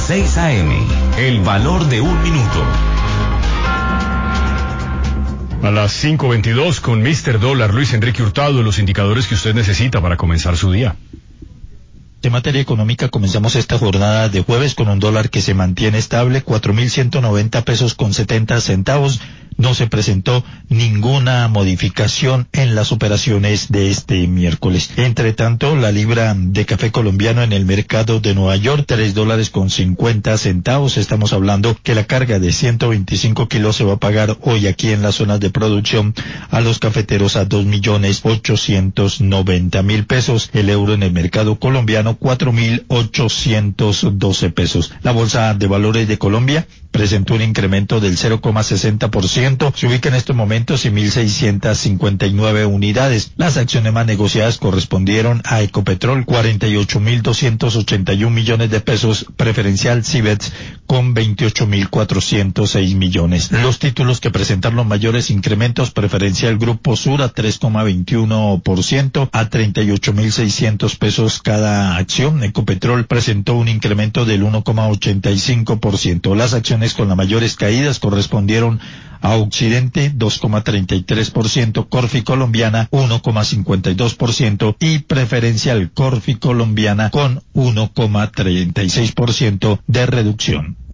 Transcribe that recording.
6 AM, el valor de un minuto. A las 5:22 con Mr. Dólar, Luis Enrique Hurtado, los indicadores que usted necesita para comenzar su día. En materia económica, comenzamos esta jornada de jueves con un dólar que se mantiene estable, 4.190 pesos con 70 centavos. No se presentó ninguna modificación en las operaciones de este miércoles. Entre tanto, la libra de café colombiano en el mercado de Nueva York, $3 con 50 centavos. Estamos hablando que la carga de 125 kilos se va a pagar hoy aquí en las zonas de producción a los cafeteros a 2.890.000 pesos. El euro en el mercado colombiano, 4.812 pesos. La Bolsa de Valores de Colombia presentó un incremento del 0,60%. Se ubica en estos momentos en 1.659 unidades. Las acciones más negociadas correspondieron a Ecopetrol, 48.281 millones de pesos, preferencial Cibets con 28.406 millones. Los títulos que presentan los mayores incrementos, preferencial Grupo Sur a 3,21% a 38.600 pesos cada acción. Ecopetrol presentó un incremento del 1,85%. Las acciones con las mayores caídas correspondieron a Occidente 2,33%, Corfi Colombiana 1,52% y preferencial Corfi Colombiana con 1,36% de reducción.